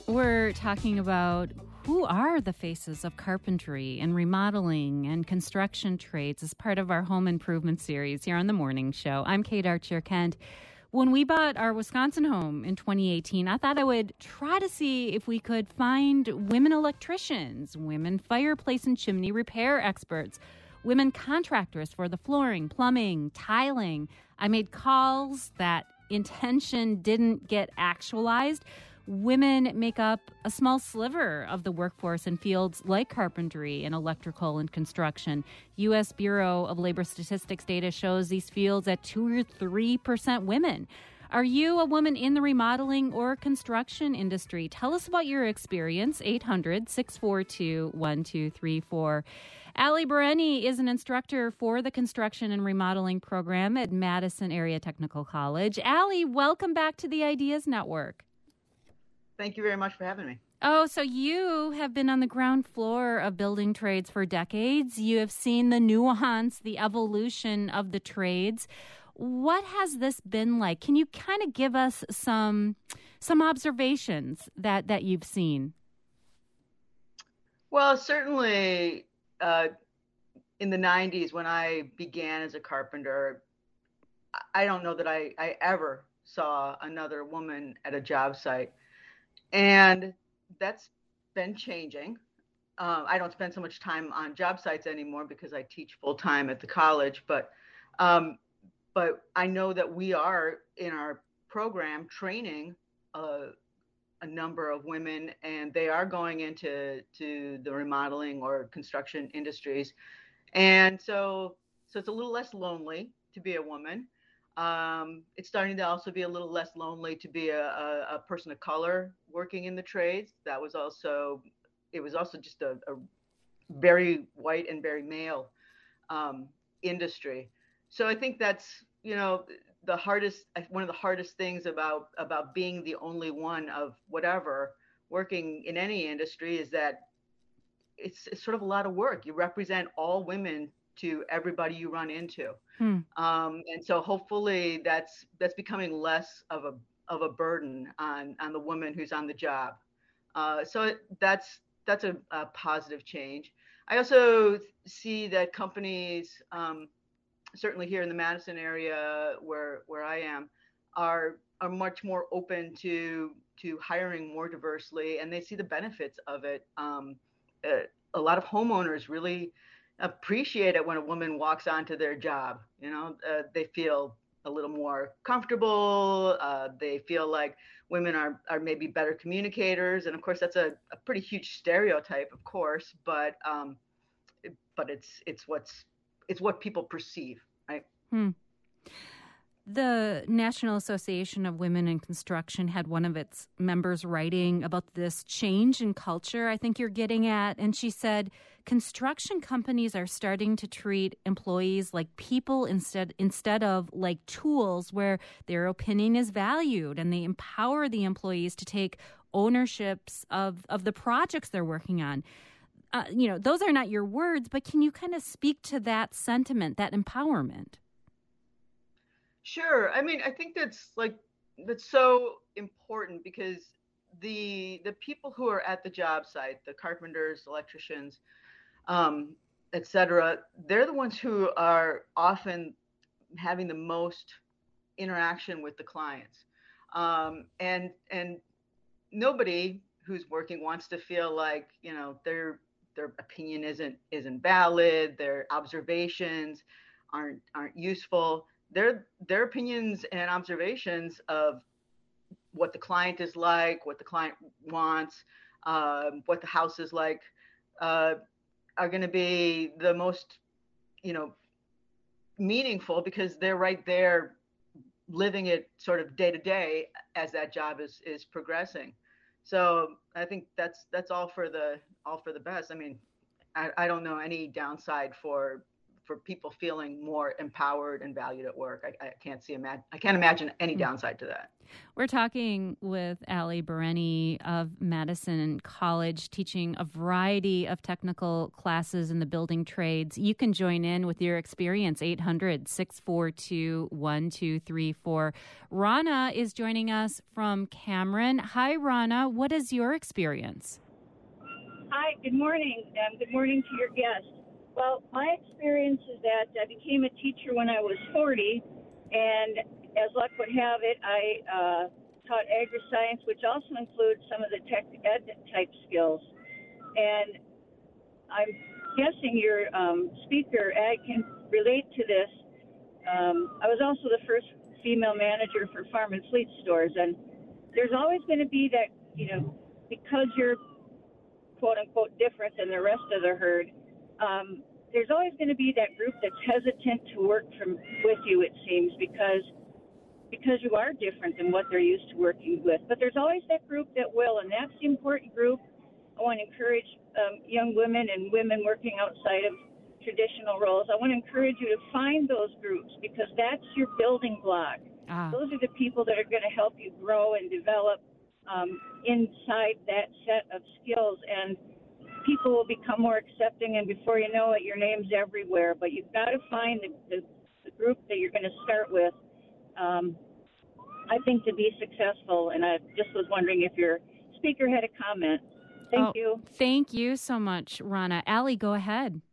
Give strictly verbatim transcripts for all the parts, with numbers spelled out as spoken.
We're talking about who are the faces of carpentry and remodeling and construction trades as part of our home improvement series here on The Morning Show. I'm Kate Archer-Kent. When we bought our Wisconsin home in twenty eighteen, I thought I would try to see if we could find women electricians, women fireplace and chimney repair experts, women contractors for the flooring, plumbing, tiling. I made calls. That intention didn't get actualized. Women make up a small sliver of the workforce in fields like carpentry and electrical and construction. U S Bureau of Labor Statistics data shows these fields at two or three percent women. Are you a woman in the remodeling or construction industry? Tell us about your experience, eight hundred, six four two, one two three four. Allie Bereni is an instructor for the construction and remodeling program at Madison Area Technical College. Allie, welcome back to the Ideas Network. Thank you very much for having me. Oh, so you have been on the ground floor of building trades for decades. You have seen the nuance, the evolution of the trades. What has this been like? Can you kind of give us some some observations that, that you've seen? Well, certainly uh, in the nineties when I began as a carpenter, I don't know that I, I ever saw another woman at a job site. And that's been changing. Uh, I don't spend so much time on job sites anymore because I teach full time at the college. But um, but I know that we are in our program training a, a number of women, and they are going into to the remodeling or construction industries. And so so it's a little less lonely to be a woman. Um, it's starting to also be a little less lonely to be a, a, a person of color working in the trades. That was also, it was also just a, a very white and very male um, industry. So I think that's, you know, the hardest, one of the hardest things about, about being the only one of whatever working in any industry is that it's, it's sort of a lot of work. You represent all women to everybody you run into. Hmm. Um, and so hopefully that's that's becoming less of a of a burden on, on the woman who's on the job. Uh, so it, that's that's a, a positive change. I also see that companies, um, certainly here in the Madison area where where I am, are are much more open to to hiring more diversely, and they see the benefits of it. Um, a, a lot of homeowners really appreciate it when a woman walks onto their job. You know, uh, they feel a little more comfortable. Uh, they feel like women are, are maybe better communicators. And of course, that's a, a pretty huge stereotype, of course, but um, it, but it's it's what's it's what people perceive, right? Hmm. The National Association of Women in Construction had one of its members writing about this change in culture I think you're getting at. And she said, construction companies are starting to treat employees like people instead instead of like tools where their opinion is valued, and they empower the employees to take ownerships of, of the projects they're working on. Uh, you know, those are not your words, but can you kind of speak to that sentiment, that empowerment? Sure. I mean, I think that's like that's so important because the the people who are at the job site, the carpenters, electricians, um, et cetera, they're the ones who are often having the most interaction with the clients. Um, and and nobody who's working wants to feel like, you know, their their opinion isn't isn't valid, their observations aren't aren't useful. Their their opinions and observations of what the client is like, what the client wants, um, what the house is like, uh, are going to be the most, you know, meaningful because they're right there living it sort of day to day as that job is is progressing. So I think that's that's all for the all for the best. I mean, I, I don't know any downside for for people feeling more empowered and valued at work. I, I can't see imagine I can't imagine any downside to that. We're talking with Ali Bareni of Madison College, teaching a variety of technical classes in the building trades. You can join in with your experience, eight hundred, six four two, one two three four. Rana is joining us from Cameron. Hi, Rana. What is your experience? Hi, good morning, and good morning to your guest. Well, my experience is that I became a teacher when I was forty, and as luck would have it, I uh, taught agri-science, which also includes some of the tech ed type skills. And I'm guessing your um, speaker, Ag, can relate to this. Um, I was also the first female manager for farm and fleet stores, and there's always going to be that, you know, because you're quote unquote different than the rest of the herd, um, there's always going to be that group that's hesitant to work from with you, it seems, because because you are different than what they're used to working with. But there's always that group that will, and that's the important group. I want to encourage um, young women and women working outside of traditional roles. I want to encourage you to find those groups, because that's your building block. Ah. Those are the people that are going to help you grow and develop um, inside that set of skills, and people will become more accepting, and before you know it, your name's everywhere. But you've got to find the, the, the group that you're going to start with, um, I think, to be successful. And I just was wondering if your speaker had a comment. Thank oh, you. Thank you so much, Rana. Ali, go ahead.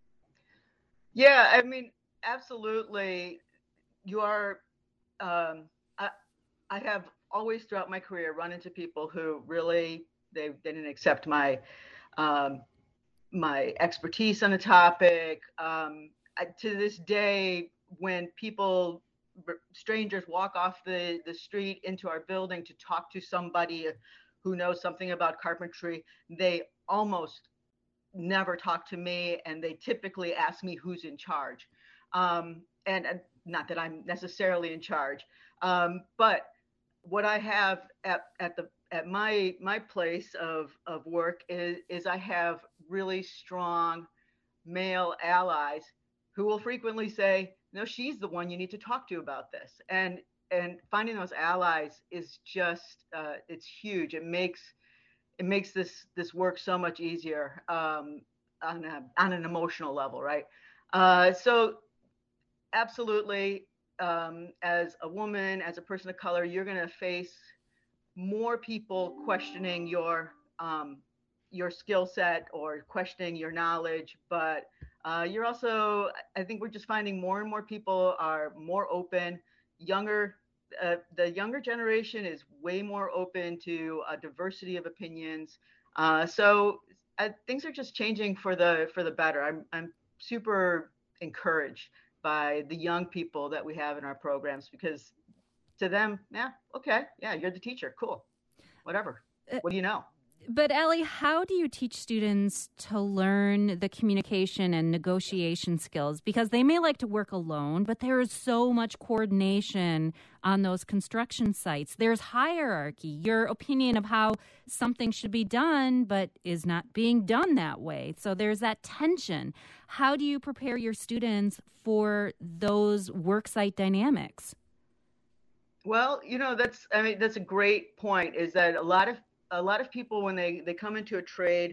Yeah, I mean, absolutely. You are, um, I, I have always throughout my career run into people who really, they, they didn't accept my um, my expertise on the topic. Um, I, to this day, when people, strangers walk off the, the street into our building to talk to somebody who knows something about carpentry, they almost never talk to me, and they typically ask me who's in charge. Um, and, and not that I'm necessarily in charge, um, but what I have at, at the at my my place of, of work is, is I have really strong male allies who will frequently say, no, she's the one you need to talk to about this. And and finding those allies is just, uh, it's huge. It makes it makes this this work so much easier um, on, a, on an emotional level, right? Uh, so absolutely, um, as a woman, as a person of color, you're going to face more people questioning your um, your skill set or questioning your knowledge, but uh, you're also, I think we're just finding more and more people are more open. Younger, uh, the younger generation is way more open to a diversity of opinions. Uh, so uh, things are just changing for the for the better. I'm I'm super encouraged by the young people that we have in our programs, because to them, yeah, okay, yeah, you're the teacher, cool, whatever. What do you know? But Ali, how do you teach students to learn the communication and negotiation skills? Because they may like to work alone, but there is so much coordination on those construction sites. There's hierarchy, your opinion of how something should be done, but is not being done that way. So there's that tension. How do you prepare your students for those worksite dynamics? Well, you know, that's, I mean, that's a great point, is that a lot of, a lot of people, when they, they come into a trade,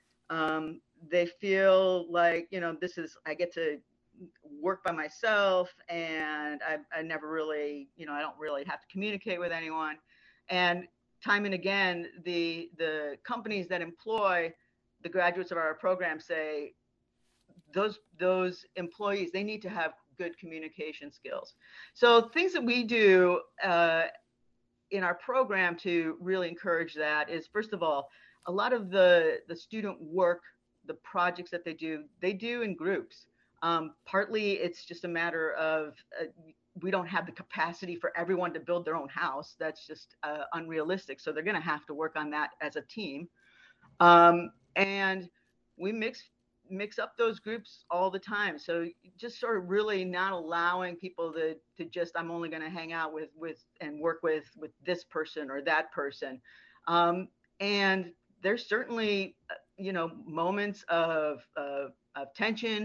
um, they feel like, you know, this is, I get to work by myself, and I, I never really, you know, I don't really have to communicate with anyone. And time and again, the, the companies that employ the graduates of our program say those, those employees, they need to have good communication skills. So things that we do uh, in our program to really encourage that is, first of all, a lot of the, the student work, the projects that they do, they do in groups. Um, partly it's just a matter of uh, we don't have the capacity for everyone to build their own house. That's just uh, unrealistic. So they're going to have to work on that as a team. Um, and we mix mix up those groups all the time. So just sort of really not allowing people to, to just, I'm only going to hang out with, with, and work with, with this person or that person. Um, and there's certainly, you know, moments of, of, of tension.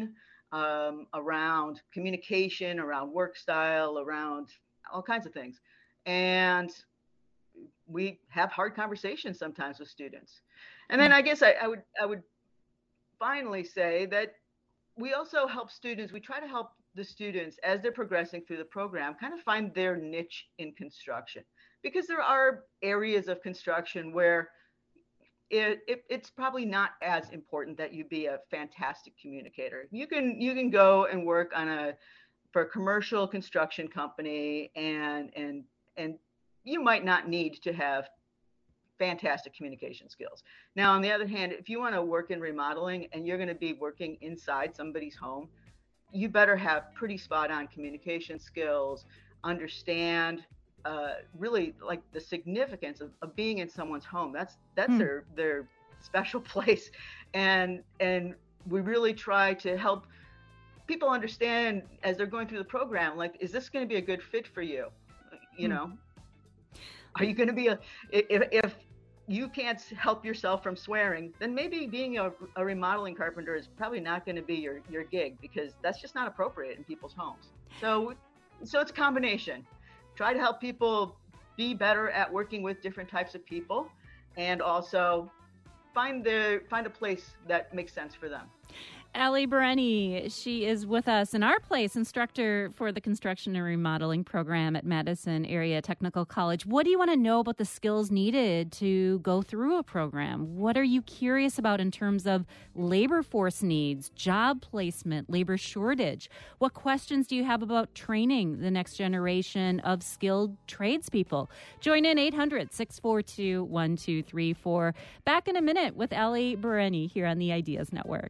um, around communication, around work style, around all kinds of things. And we have hard conversations sometimes with students. And then I guess I, I would I would finally say that we also help students, we try to help the students as they're progressing through the program kind of find their niche in construction, because there are areas of construction where it, it, it's probably not as important that you be a fantastic communicator. You can you can go and work on a for a commercial construction company, and and and you might not need to have fantastic communication skills. Now, on the other hand, if you want to work in remodeling and you're going to be working inside somebody's home, you better have pretty spot on communication skills, understand uh, really like the significance of, of being in someone's home. That's that's hmm. their their special place. And and we really try to help people understand as they're going through the program, like, is this going to be a good fit for you? You hmm. know, are you going to be a, if, if you can't help yourself from swearing, then maybe being a, a remodeling carpenter is probably not going to be your, your gig, because that's just not appropriate in people's homes. So, so it's a combination. Try to help people be better at working with different types of people, and also find the, find a place that makes sense for them. Allie Bereni, she is with us in our place, instructor for the construction and remodeling program at Madison Area Technical College. What do you want to know about the skills needed to go through a program? What are you curious about in terms of labor force needs, job placement, labor shortage? What questions do you have about training the next generation of skilled tradespeople? Join in eight hundred, six four two, one two three four. Back in a minute with Allie Bereni here on the Ideas Network.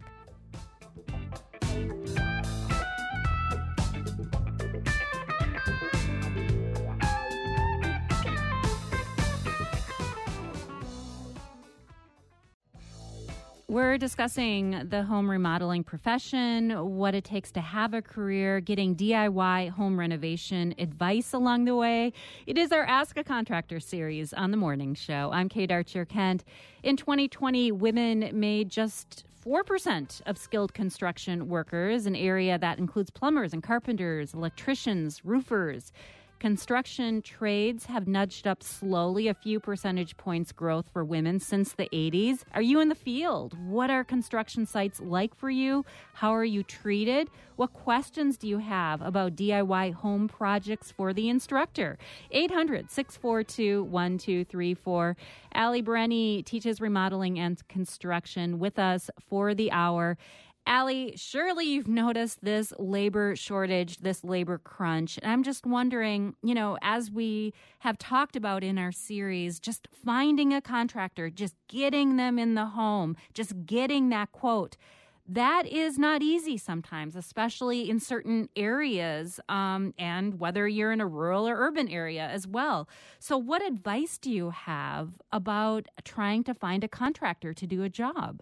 We're discussing the home remodeling profession, what it takes to have a career, getting D I Y home renovation advice along the way. It is our Ask a Contractor series on The Morning Show. I'm Kate Archer-Kent. In twenty twenty, women made just four percent of skilled construction workers, an area that includes plumbers and carpenters, electricians, roofers. Construction trades have nudged up slowly, a few percentage points growth for women since the eighties. Are you in the field? What are construction sites like for you? How are you treated? What questions do you have about D I Y home projects for the instructor? eight hundred, six four two, one two three four. Allie Bereni teaches remodeling and construction with us for the hour. Allie, surely you've noticed this labor shortage, this labor crunch. And I'm just wondering, you know, as we have talked about in our series, just finding a contractor, just getting them in the home, just getting that quote, that is not easy sometimes, especially in certain areas, um, and whether you're in a rural or urban area as well. So what advice do you have about trying to find a contractor to do a job?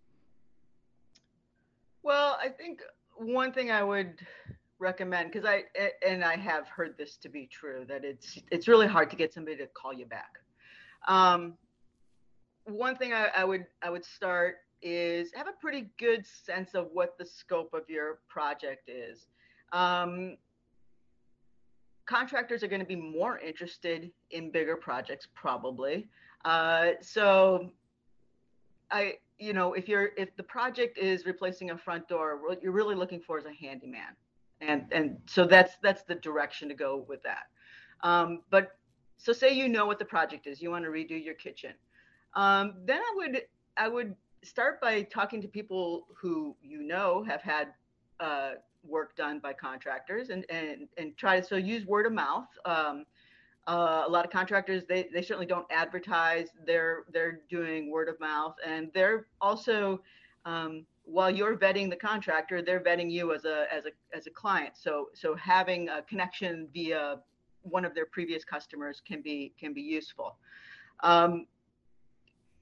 Well, I think one thing I would recommend, because I and I have heard this to be true, that it's it's really hard to get somebody to call you back. Um, one thing I, I would I would start is have a pretty good sense of what the scope of your project is. Um, contractors are going to be more interested in bigger projects, probably. Uh, so I. You know, if you're if the project is replacing a front door, what you're really looking for is a handyman, and and so that's that's the direction to go with that. Um, but so say you know what the project is, you want to redo your kitchen, um, then I would I would start by talking to people who you know have had uh, work done by contractors, and and and try to so use word of mouth. Um, Uh, a lot of contractors, they, they certainly don't advertise. They're they're doing word of mouth, and they're also, um, while you're vetting the contractor, they're vetting you as a as a as a client. So so having a connection via one of their previous customers can be can be useful. Um,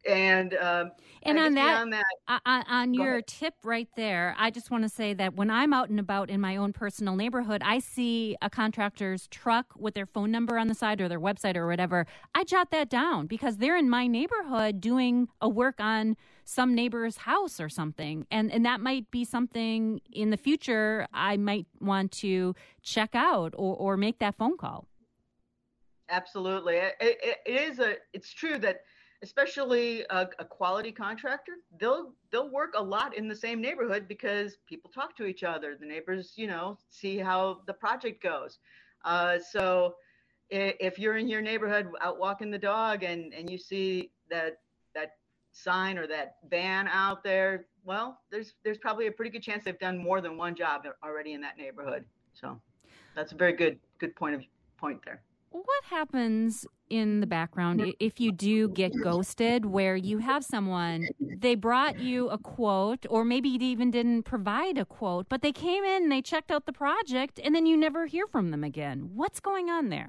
and um, and I on guess that, beyond that, on, on your ahead. tip right there, I just want to say that when I'm out and about in my own personal neighborhood, I see a contractor's truck with their phone number on the side or their website or whatever. I jot that down because they're in my neighborhood doing a work on some neighbor's house or something. And and that might be something in the future I might want to check out or, or make that phone call. Absolutely. It, it, it is a, it's true that especially a, a quality contractor, they'll, they'll work a lot in the same neighborhood because people talk to each other. The neighbors, you know, see how the project goes. Uh, so if, if you're in your neighborhood out walking the dog and, and you see that, that sign or that van out there, well, there's, there's probably a pretty good chance they've done more than one job already in that neighborhood. So that's a very good, good point of point there. What happens in the background if you do get ghosted, where you have someone, they brought you a quote, or maybe they even didn't provide a quote, but they came in and they checked out the project and then you never hear from them again? What's going on there?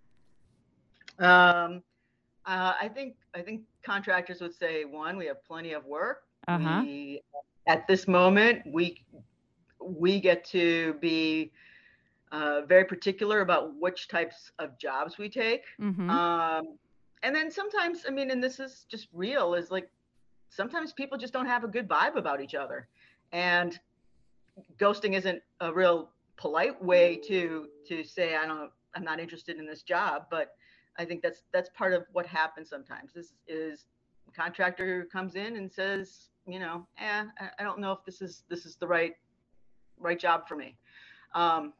Um, uh, I think I think contractors would say, one, we have plenty of work. Uh-huh. We, at this moment, we we get to be Uh, very particular about which types of jobs we take. Mm-hmm. Um, and then sometimes, I mean, and this is just real, is like sometimes people just don't have a good vibe about each other. And ghosting isn't a real polite way to to say, I don't, I'm not interested in this job. But I think that's that's part of what happens sometimes. This is a contractor who comes in and says, you know, eh, I don't know if this is this is the right right job for me. Um,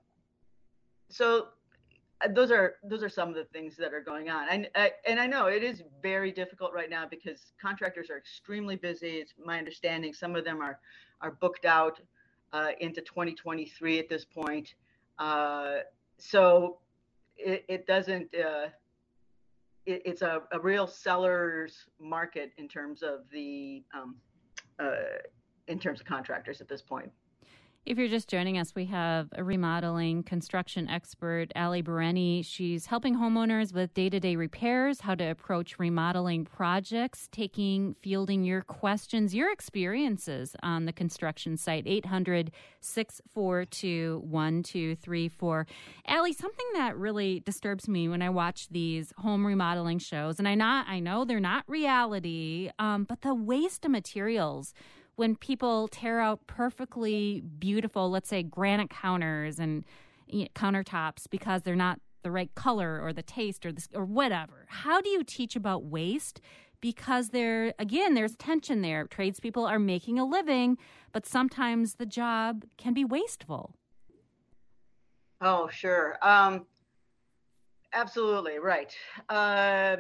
So those are those are some of the things that are going on, and I, and I know it is very difficult right now because contractors are extremely busy. It's my understanding some of them are are booked out uh, into twenty twenty-three at this point. Uh, so it, it doesn't. Uh, it, it's a, a real seller's market in terms of the um, uh, in terms of contractors at this point. If you're just joining us, we have a remodeling construction expert, Ali Bereni. She's helping homeowners with day-to-day repairs, how to approach remodeling projects, taking, fielding your questions, your experiences on the construction site, eight hundred, six four two, one two three four. Ali, something that really disturbs me when I watch these home remodeling shows, and I not I know they're not reality, um, but the waste of materials. When people tear out perfectly beautiful, let's say, granite counters and you know, countertops because they're not the right color or the taste or this or whatever. How do you teach about waste? Because there, again, there's tension there. Tradespeople are making a living, but sometimes the job can be wasteful. Oh, sure. Um, absolutely right. Uh,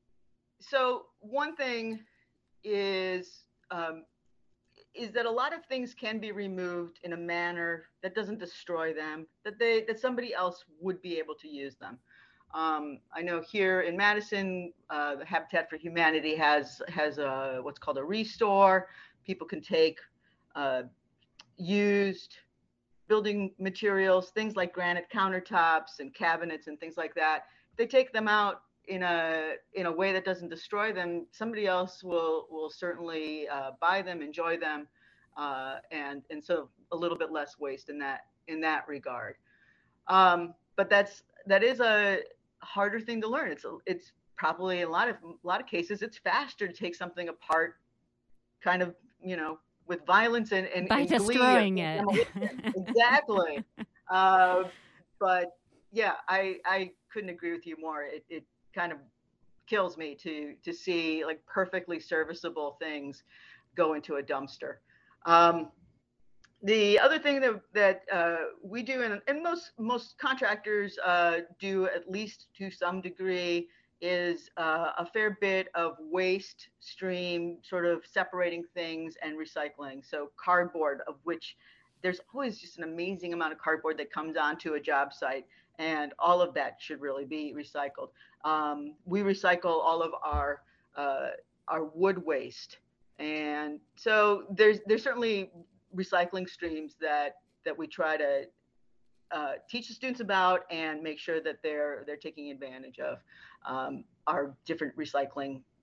so one thing is. Um, is that a lot of things can be removed in a manner that doesn't destroy them, that they that somebody else would be able to use them. Um, I know here in Madison, uh, the Habitat for Humanity has has a what's called a restore. People can take uh, used building materials, things like granite countertops and cabinets and things like that. If they take them out in a in a way that doesn't destroy them, somebody else will will certainly uh, buy them, enjoy them, uh, and and so a little bit less waste in that in that regard. Um, but that's that is a harder thing to learn. It's it's probably a lot of a lot of cases it's faster to take something apart, kind of you know with violence and and, by and destroying glee it. exactly. Uh, but yeah, I I couldn't agree with you more. It it kind of kills me to to see like perfectly serviceable things go into a dumpster. Um, the other thing that that uh, we do, and, and most most contractors uh, do at least to some degree, is uh, a fair bit of waste stream, sort of separating things and recycling. So cardboard, of which there's always just an amazing amount of cardboard that comes onto a job site, and all of that should really be recycled. Um, we recycle all of our uh, our wood waste, and so there's there's certainly recycling streams that that we try to uh, teach the students about and make sure that they're they're taking advantage of um, our different recycling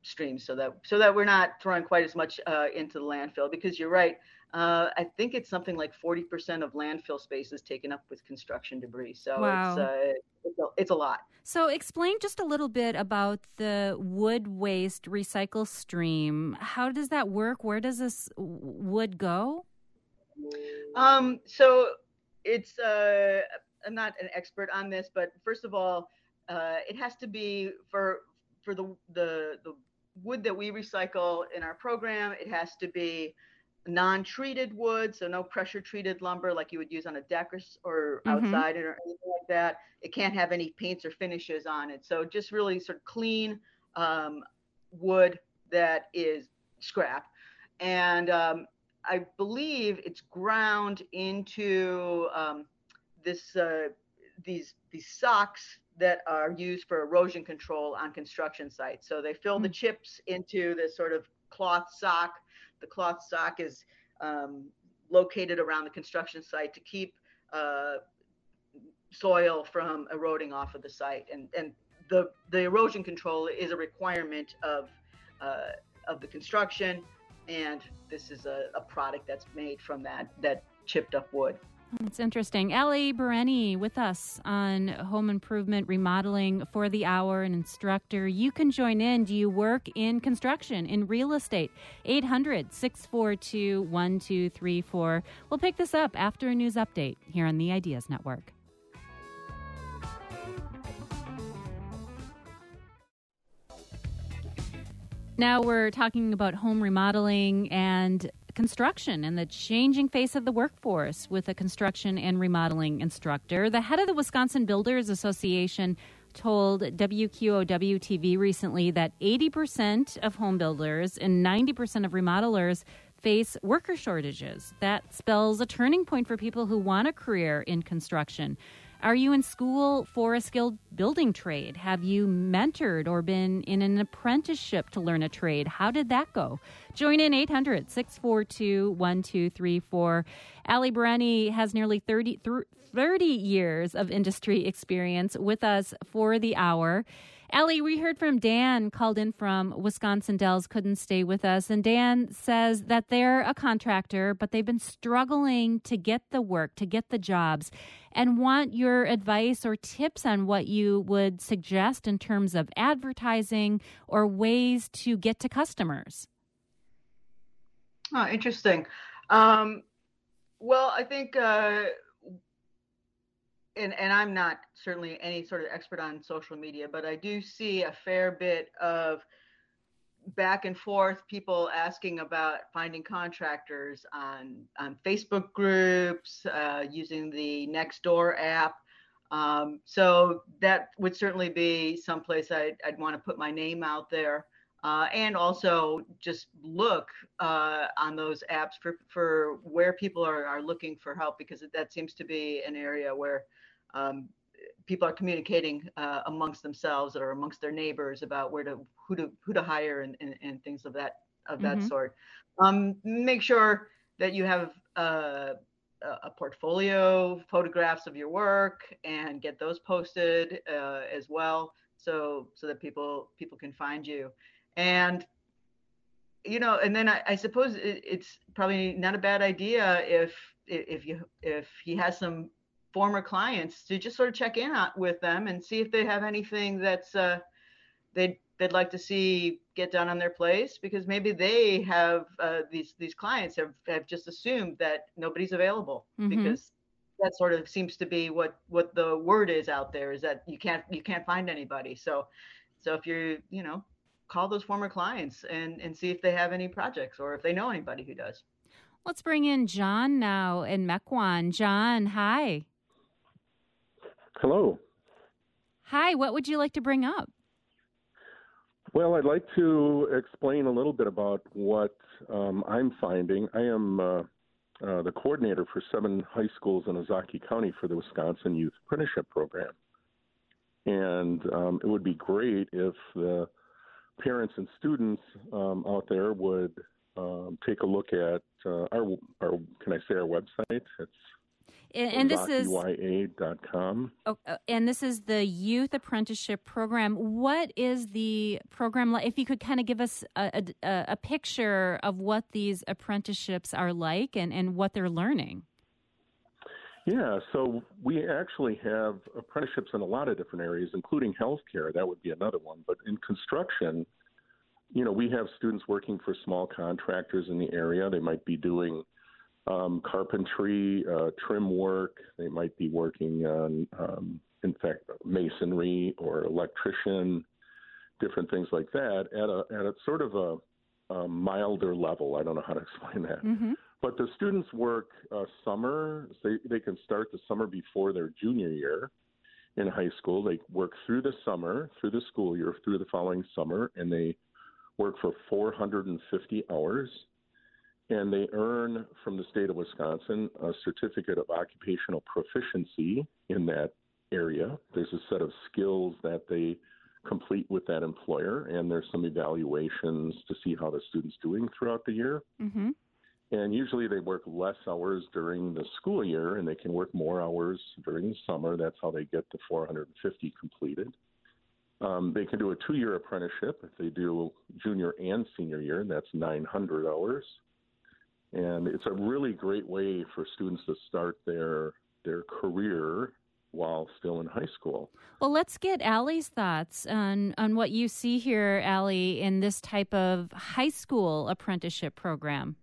streams, so that so that we're not throwing quite as much uh, into the landfill. Because you're right, uh, I think it's something like forty percent of landfill space is taken up with construction debris. So it's Wow. uh, it's, a, it's a lot. So explain just a little bit about the wood waste recycle stream. How does that work? Where does this wood go? Um, so it's uh, I'm not an expert on this, but first of all, uh, it has to be for for the the the wood that we recycle in our program. It has to be non-treated wood, so no pressure treated lumber like you would use on a deck or, or Mm-hmm. outside or anything like that. It can't have any paints or finishes on it. So just really sort of clean um, wood that is scrap. And um, I believe it's ground into um, this uh, these these socks that are used for erosion control on construction sites. So they fill the chips into this sort of cloth sock. The cloth sock is um, located around the construction site to keep uh, soil from eroding off of the site. And and the the erosion control is a requirement of uh, of the construction. And this is a, a product that's made from that that chipped up wood. That's interesting. Allie Bereni with us on home improvement remodeling for the hour, an instructor. You can join in. Do you work in construction, in real estate? eight hundred, six four two, one two three four. We'll pick this up after a news update here on the Ideas Network. Now we're talking about home remodeling and construction and the changing face of the workforce with a construction and remodeling instructor. The head of the Wisconsin Builders Association told W Q O W T V recently that eighty percent of home builders and ninety percent of remodelers face worker shortages. That spells a turning point for people who want a career in construction. Are you in school for a skilled building trade? Have you mentored or been in an apprenticeship to learn a trade? How did that go? Join in eight hundred, six four two, one two three four. Allie Bereni has nearly thirty, thirty years of industry experience with us for the hour. Allie, we heard from Dan, called in from Wisconsin Dells, couldn't stay with us. And Dan says that they're a contractor, but they've been struggling to get the work, to get the jobs, and want your advice or tips on what you would suggest in terms of advertising or ways to get to customers. Oh, interesting. Um, well, I think... Uh, And, and I'm not certainly any sort of expert on social media, but I do see a fair bit of back and forth, people asking about finding contractors on, on Facebook groups, uh, using the Nextdoor app. Um, so that would certainly be someplace I'd, I'd want to put my name out there. Uh, and also just look uh, on those apps for, for where people are, are looking for help, because that seems to be an area where um, people are communicating uh, amongst themselves or amongst their neighbors about where to who to who to hire and, and, and things of that of that Mm-hmm. sort. Um, make sure that you have uh, a portfolio, photographs of your work, and get those posted uh, as well, so so that people people can find you. And you know, and then I, I suppose it, it's probably not a bad idea if if you if he has some former clients to just sort of check in on, with them and see if they have anything that's uh, they'd they'd like to see get done on their place, because maybe they have uh, these these clients have, have just assumed that nobody's available, Mm-hmm. because that sort of seems to be what what the word is out there, is that you can't you can't find anybody. So so if you're you know call those former clients and, and see if they have any projects or if they know anybody who does. Let's bring in John now in Mequon. John, hi. Hello. Hi, what would you like to bring up? Well, I'd like to explain a little bit about what um, I'm finding. I am uh, uh, the coordinator for seven high schools in Ozaukee County for the Wisconsin Youth Apprenticeship Program. And um, it would be great if the parents and students um, out there would um, take a look at uh, our, our, can I say our website? It's And, and this is Y A dot com. Oh, and this is the Youth Apprenticeship Program. What is the program like? If you could kind of give us a, a, a picture of what these apprenticeships are like and, and what they're learning. Yeah, so we actually have apprenticeships in a lot of different areas, including healthcare. That would be another one. But in construction, you know, we have students working for small contractors in the area. They might be doing Um, carpentry, uh, trim work. They might be working on, um, in fact, masonry or electrician, different things like that at a at a sort of a, a milder level. I don't know how to explain that. Mm-hmm. But the students work uh, summer. They they can start the summer before their junior year in high school. They work through the summer, through the school year, through the following summer, and they work for four hundred fifty hours. And they earn from the state of Wisconsin a certificate of occupational proficiency in that area. There's a set of skills that they complete with that employer, and there's some evaluations to see how the student's doing throughout the year. Mm-hmm. And usually they work less hours during the school year, and they can work more hours during the summer. That's how they get the four hundred fifty completed. Um, they can do a two-year apprenticeship if they do junior and senior year, and that's nine hundred hours. And it's a really great way for students to start their their career while still in high school. Well, let's get Allie's thoughts on, on what you see here, Allie, in this type of high school apprenticeship program.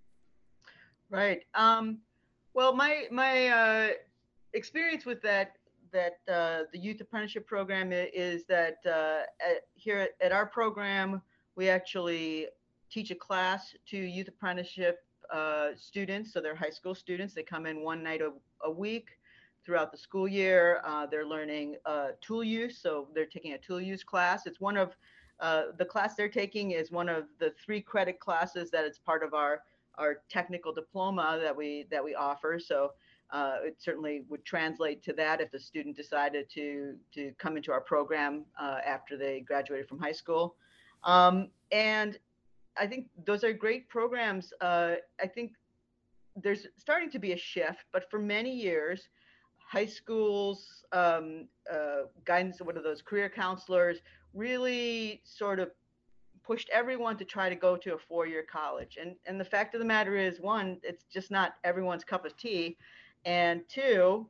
Right. Um, well, my my uh, experience with that that uh, the youth apprenticeship program is that uh, at, here at, at our program, we actually teach a class to youth apprenticeship uh, students. So they're high school students. They come in one night a, a week throughout the school year. Uh, they're learning uh, tool use. So they're taking a tool use class. It's one of uh, the class they're taking is one of the three credit classes that it's part of our our technical diploma that we that we offer. So uh, it certainly would translate to that if the student decided to to come into our program uh, after they graduated from high school. Um, and I think those are great programs. Uh, I think there's starting to be a shift, but for many years, high schools, um, uh, guidance, what are those career counselors, really sort of pushed everyone to try to go to a four-year college. And and the fact of the matter is, one, it's just not everyone's cup of tea. And two,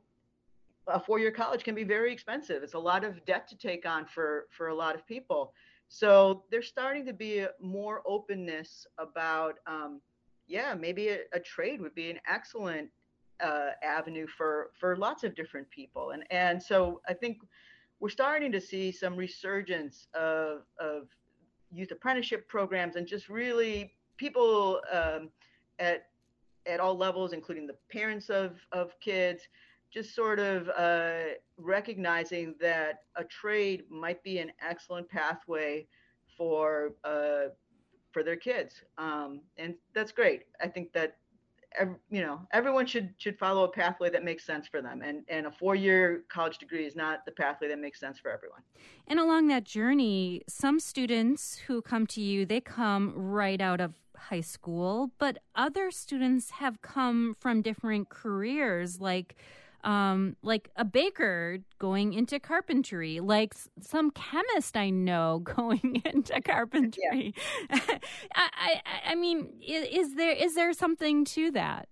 a four-year college can be very expensive. It's a lot of debt to take on for, for a lot of people. So there's starting to be a more openness about, um, yeah, maybe a, a trade would be an excellent uh, avenue for, for lots of different people. And, and so I think we're starting to see some resurgence of, of youth apprenticeship programs and just really people um, at at all levels, including the parents of, of kids, just sort of uh, recognizing that a trade might be an excellent pathway for uh, for their kids. Um, and that's great. I think that you know everyone should should follow a pathway that makes sense for them, and and a four-year college degree is not the pathway that makes sense for everyone. And along that journey, some students who come to you, they come right out of high school, but other students have come from different careers, like um, like a baker going into carpentry, like some chemist I know going into carpentry. Yeah. I, I, I mean, is, is there is there something to that?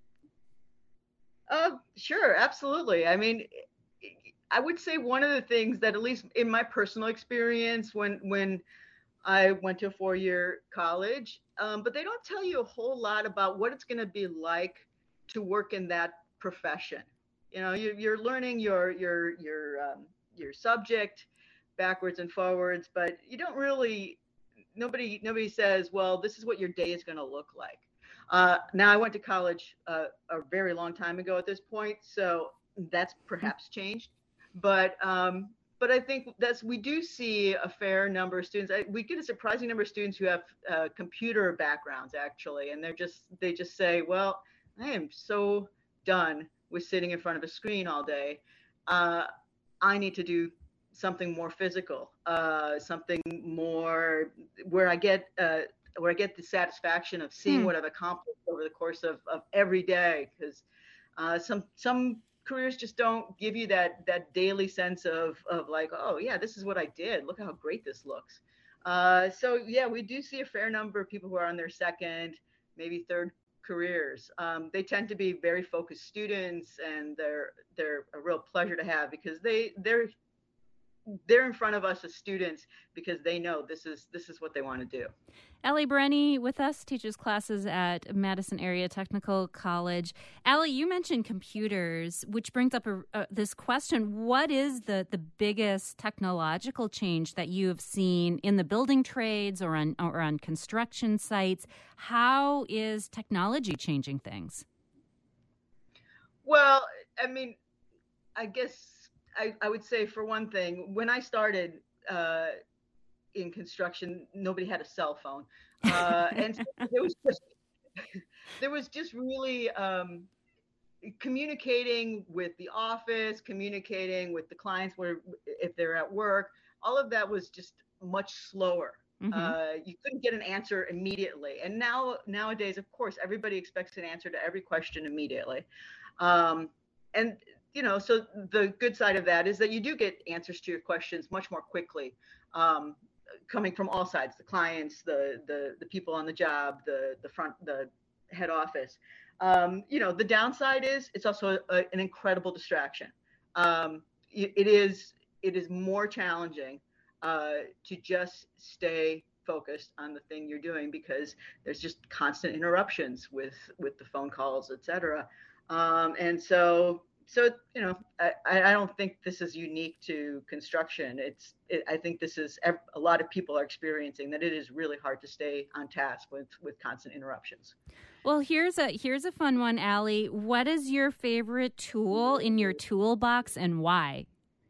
Uh, sure, absolutely. I mean, I would say one of the things that, at least in my personal experience, when when I went to a four-year college, um, but they don't tell you a whole lot about what it's going to be like to work in that profession. You know, you're, you're learning your your your um, your subject backwards and forwards, but you don't really. Nobody nobody says, well, this is what your day is going to look like. Uh, now, I went to college uh, a very long time ago at this point, so that's perhaps changed. But um, but I think that's we do see a fair number of students. I, we get a surprising number of students who have uh, computer backgrounds, actually, and they're just they just say, well, I am so done with sitting in front of a screen all day. Uh, I need to do something more physical, uh, something more where I get uh, where I get the satisfaction of seeing hmm. what I've accomplished over the course of, of every day. Because Uh, some some careers just don't give you that that daily sense of of like, oh yeah, this is what I did. Look how great this looks. Uh, so yeah, we do see a fair number of people who are on their second, maybe third careers. Um, they tend to be very focused students, and they're they're a real pleasure to have because they they're they're in front of us as students because they know this is this is what they want to do. Allie Brenny with us, teaches classes at Madison Area Technical College. Allie, you mentioned computers, which brings up a, uh, this question. What is the, the biggest technological change that you have seen in the building trades or on, or on construction sites? How is technology changing things? Well, I mean, I guess I, I would say, for one thing, when I started uh, in construction, nobody had a cell phone, uh, and so there was just there was just really um, communicating with the office, communicating with the clients where if they're at work. All of that was just much slower. Mm-hmm. Uh, you couldn't get an answer immediately, and now nowadays, of course, everybody expects an answer to every question immediately, um, and you know, so the good side of that is that you do get answers to your questions much more quickly, um, coming from all sides, the clients, the, the, the people on the job, the, the front, the head office. Um, you know, the downside is it's also a, an incredible distraction. Um, it, it is, it is more challenging uh, to just stay focused on the thing you're doing because there's just constant interruptions with, with the phone calls, et cetera. Um, and so, So, you know, I, I don't think this is unique to construction. It's, it, I think this is, a lot of people are experiencing that it is really hard to stay on task with, with constant interruptions. Well, here's a, here's a fun one, Allie. What is your favorite tool in your toolbox and why?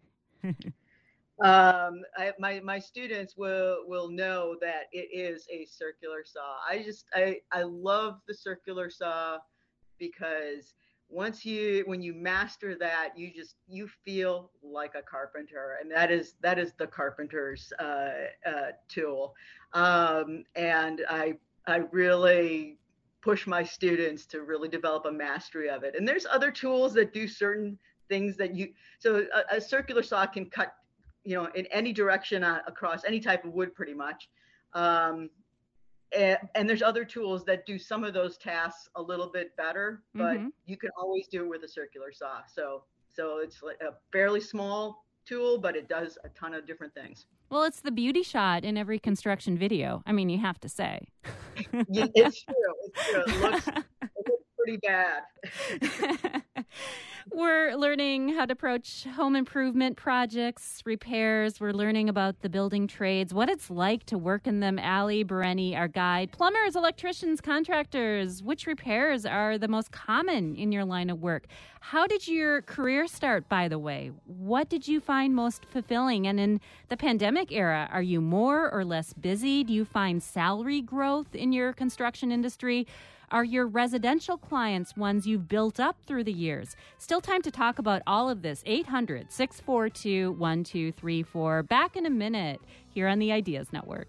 um, I, my, my students will, will know that it is a circular saw. I just, I, I love the circular saw because once you, when you master that, you just, you feel like a carpenter, and that is, that is the carpenter's uh, uh, tool. Um, and I, I really push my students to really develop a mastery of it. And there's other tools that do certain things that you, so a, a circular saw can cut, you know, in any direction uh, across any type of wood pretty much. Um, And, and there's other tools that do some of those tasks a little bit better, but mm-hmm. you can always do it with a circular saw. So, so it's like a fairly small tool, but it does a ton of different things. Well, it's the beauty shot in every construction video. I mean, you have to say. Yeah, it's true. It's true. It looks, it looks pretty bad. We're learning how to approach home improvement projects, repairs. We're learning about the building trades, what it's like to work in them. Allie Brenny, our guide. Plumbers, electricians, contractors. Which repairs are the most common in your line of work? How did your career start, by the way? What did you find most fulfilling? And in the pandemic era, are you more or less busy? Do you find salary growth in your construction industry? Are your residential clients ones you've built up through the years? Still time to talk about all of this. eight hundred, six four two, one two three four. Back in a minute here on the Ideas Network.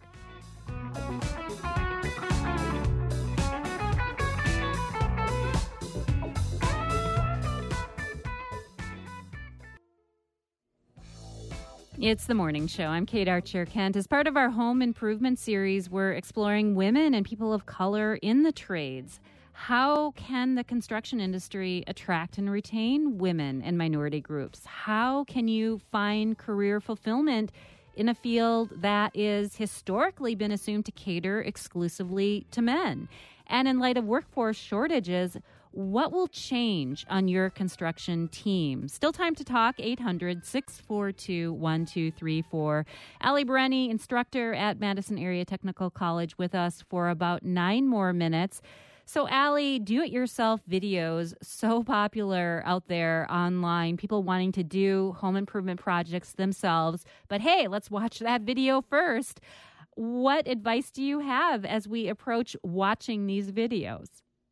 It's the morning show. I'm Kate Archer-Kent. As part of our home improvement series, we're exploring women and people of color in the trades. How can the construction industry attract and retain women and minority groups? How can you find career fulfillment in a field that is historically been assumed to cater exclusively to men? And in light of workforce shortages, what will change on your construction team? Still time to talk. eight hundred, six four two, one two three four. Allie Brenny, instructor at Madison Area Technical College, with us for about nine more minutes. So, Allie, do-it-yourself videos, so popular out there online, people wanting to do home improvement projects themselves. But hey, let's watch that video first. What advice do you have as we approach watching these videos?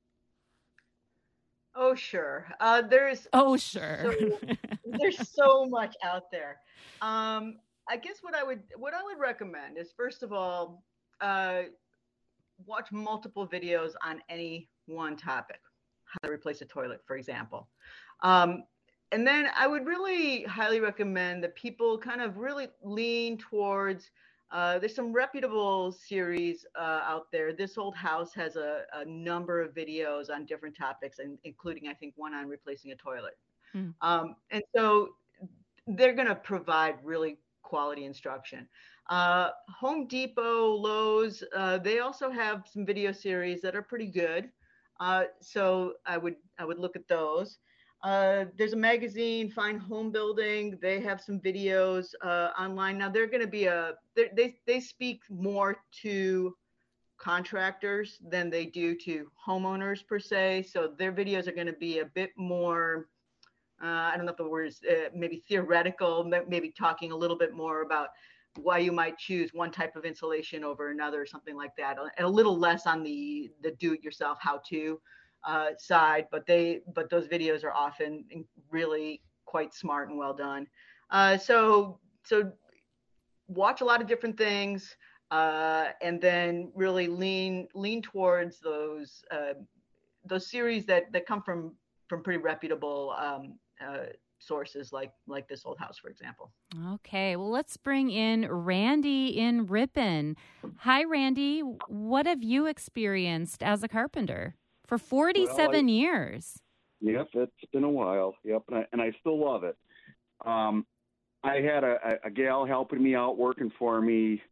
Oh, sure. Uh, there's oh, sure. So, there's so much out there. Um, I guess what I would what I would recommend is, first of all, uh, watch multiple videos on any one topic. how to replace a toilet, for example. Um, and then I would really highly recommend that people kind of really lean towards, uh, there's some reputable series uh, out there. This Old House has a, a number of videos on different topics, and including, I think, one on replacing a toilet. Mm. Um, and so they're going to provide really quality instruction. Uh, Home Depot, Lowe's, uh, they also have some video series that are pretty good. Uh, so I would I would look at those. Uh, there's a magazine, Fine Home Building. They have some videos uh, online. Now they're going to be a they they speak more to contractors than they do to homeowners per se. So their videos are going to be a bit more. Uh, I don't know if the word is uh, maybe theoretical, maybe talking a little bit more about why you might choose one type of insulation over another, or something like that, and a little less on the the do-it-yourself how-to uh, side. But they but those videos are often really quite smart and well done. Uh, so so watch a lot of different things, uh, and then really lean lean towards those uh, those series that that come from from pretty reputable um, uh, sources like like This Old House, for example. Okay, well, let's bring in Randy in Ripon. Hi, Randy. What have you experienced as a carpenter for forty-seven well, I, years? Yep, it's been a while. Yep, and I, and I still love it. Um, I had a, a gal helping me out, working for me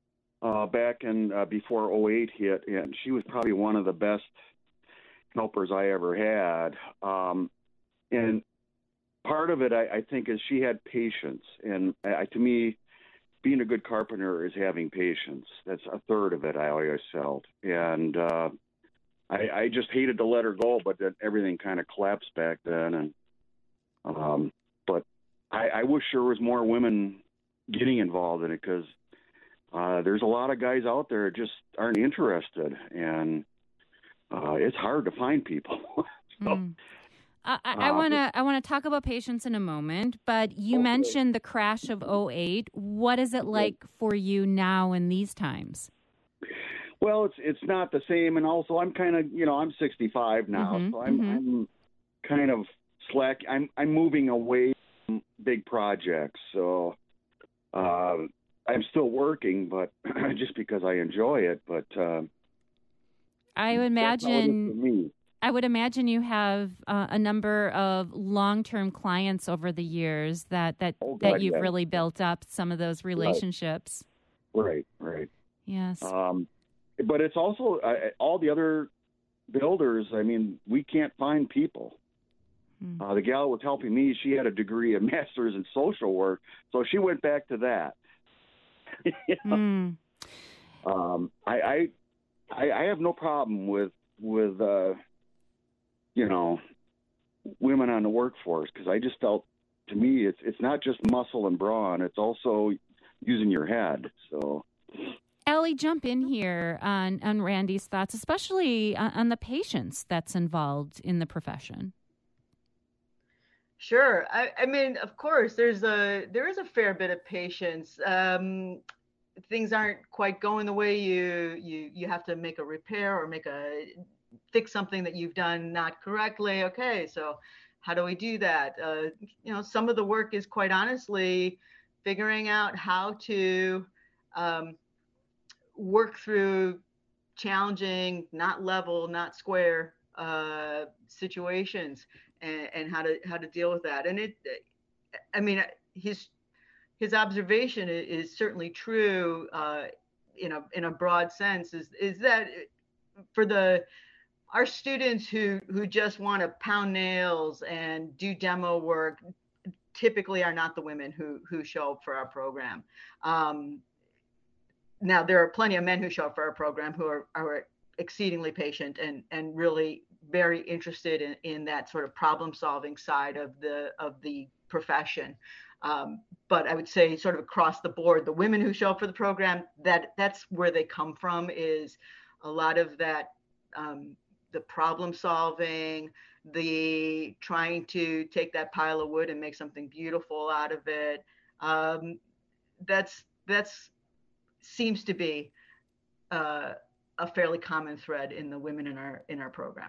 uh, back in uh, before oh eight hit, and she was probably one of the best helpers I ever had. Um, and part of it, I, I think, is she had patience. And I, to me, being a good carpenter is having patience. That's a third of it, I always felt. And uh, I, I just hated to let her go, but then everything kind of collapsed back then. And um, But I, I wish there was more women getting involved in it, because uh, there's a lot of guys out there that just aren't interested. And uh, it's hard to find people. so, mm. I, I want to I want to talk about patience in a moment, but you okay. mentioned the crash of oh eight. What is it like for you now in these times? Well, it's it's not the same, and also I'm kind of you know I'm sixty-five now, mm-hmm, so I'm, mm-hmm. I'm kind of slack. I'm I'm moving away from big projects, so uh, I'm still working, but just because I enjoy it. But uh, I would imagine. I would imagine you have uh, a number of long-term clients over the years that that, oh, God, that you've yeah. really built up some of those relationships. Right, right. Yes. Um, but it's also uh, all the other builders. I mean, we can't find people. Hmm. Uh, the gal was helping me. She had a degree, a master's in social work, so she went back to that. you know? mm. um, I, I, I have no problem with with. Uh, you know, women on the workforce, because I just felt, to me, it's it's not just muscle and brawn, it's also using your head. So, Ellie, jump in here on, on Randy's thoughts, especially on, on the patience that's involved in the profession. Sure. I, I mean, of course, there's a there is a fair bit of patience. Um, things aren't quite going the way you you you have to make a repair or make a fix something that you've done not correctly. Okay, so how do we do that? Uh, you know, some of the work is quite honestly figuring out how to um, work through challenging, not level, not square uh, situations, and, and how to how to deal with that. And it, I mean, his his observation is certainly true uh, in a in a broad sense. Is is that for the our students who, who just want to pound nails and do demo work typically are not the women who, who show up for our program. Um, now, there are plenty of men who show up for our program who are, are exceedingly patient and, and really very interested in, in that sort of problem-solving side of the of the profession. Um, but I would say sort of across the board, the women who show up for the program, that that's where they come from, is a lot of that um, the problem solving, the trying to take that pile of wood and make something beautiful out of it. Um, that's that's seems to be uh, a fairly common thread in the women in our in our program.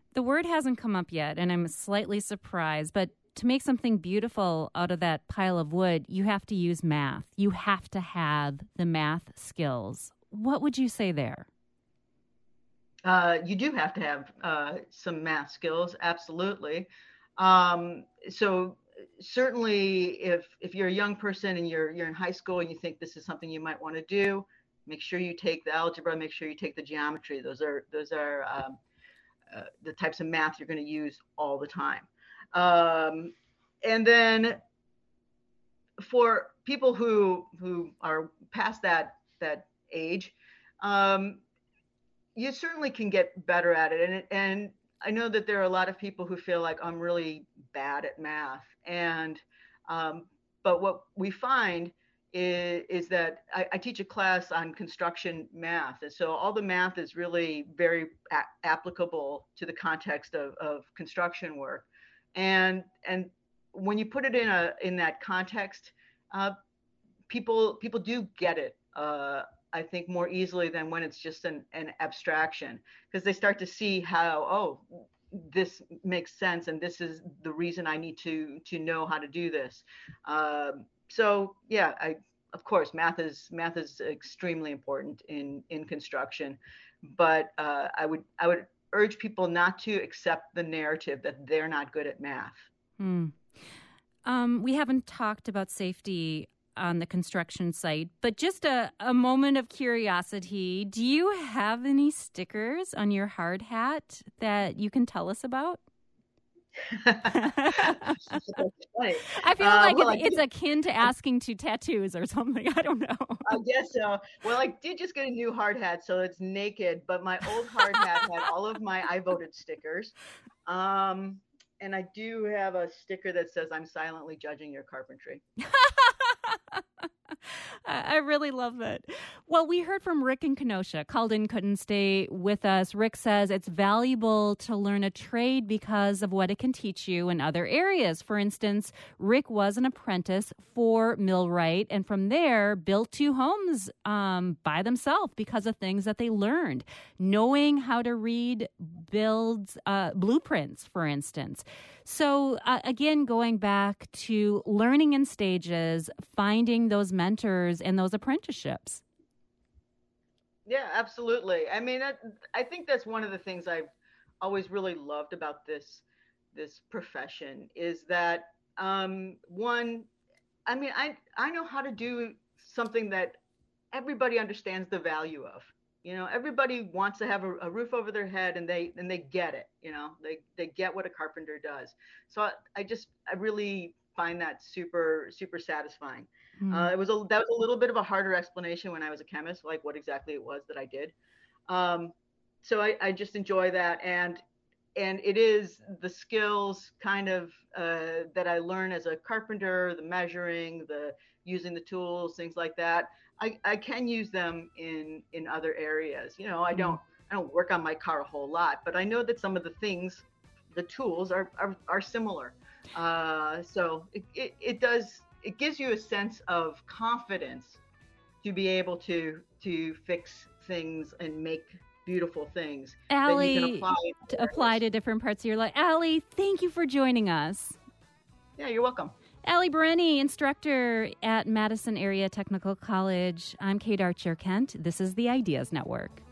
The word hasn't come up yet, and I'm slightly surprised, but to make something beautiful out of that pile of wood, you have to use math. You have to have the math skills. What would you say there? Uh, you do have to have uh, some math skills, absolutely. Um, so certainly, if if you're a young person and you're you're in high school and you think this is something you might want to do, make sure you take the algebra. Make sure you take the geometry. Those are those are um, uh, the types of math you're going to use all the time. Um, and then for people who who are past that that age, um, you certainly can get better at it. And and I know that there are a lot of people who feel like I'm really bad at math. And um, but what we find is, is that I, I teach a class on construction math. And so all the math is really very a- applicable to the context of, of construction work. And and when you put it in a in that context, uh, people people do get it. Uh, I think more easily than when it's just an, an abstraction, because they start to see how, oh, this makes sense, and this is the reason I need to to know how to do this. Um, so yeah, I of course math is math is extremely important in in construction, but uh, I would I would urge people not to accept the narrative that they're not good at math. Hmm. Um, we haven't talked about safety on the construction site, but just a, a moment of curiosity. Do you have any stickers on your hard hat that you can tell us about? I feel uh, like well, it's, it's akin to asking to tattoos or something. I don't know. I guess so. Well, I did just get a new hard hat, so it's naked, but my old hard hat had all of my I voted stickers. Um, and I do have a sticker that says, I'm silently judging your carpentry. I really love it. Well, we heard from Rick in Kenosha. Calden couldn't stay with us. Rick says it's valuable to learn a trade because of what it can teach you in other areas. For instance, Rick was an apprentice for Millwright, and from there built two homes um, by themselves because of things that they learned. Knowing how to read builds uh, blueprints, for instance. So uh, again, going back to learning in stages, finding those mentors and those apprenticeships. Yeah, absolutely. I mean, that, I think that's one of the things I've always really loved about this this profession is that um, one, I mean, I I know how to do something that everybody understands the value of. You know, everybody wants to have a, a roof over their head, and they and they get it. You know, they they get what a carpenter does. So I, I just I really find that super super satisfying. Mm. Uh, it was a that was a little bit of a harder explanation when I was a chemist, like what exactly it was that I did. Um, so I, I just enjoy that, and and it is the skills kind of uh, that I learn as a carpenter, the measuring, the using the tools, things like that. I, I can use them in, in other areas. You know, I don't I don't work on my car a whole lot, but I know that some of the things, the tools are are, are similar. Uh, so it, it, it does it gives you a sense of confidence to be able to to fix things and make beautiful things Allie, that you can apply to apply to different parts of your life. Allie, thank you for joining us. Yeah, you're welcome. Allie Bereni, instructor at Madison Area Technical College. I'm Kate Archer Kent. This is the Ideas Network.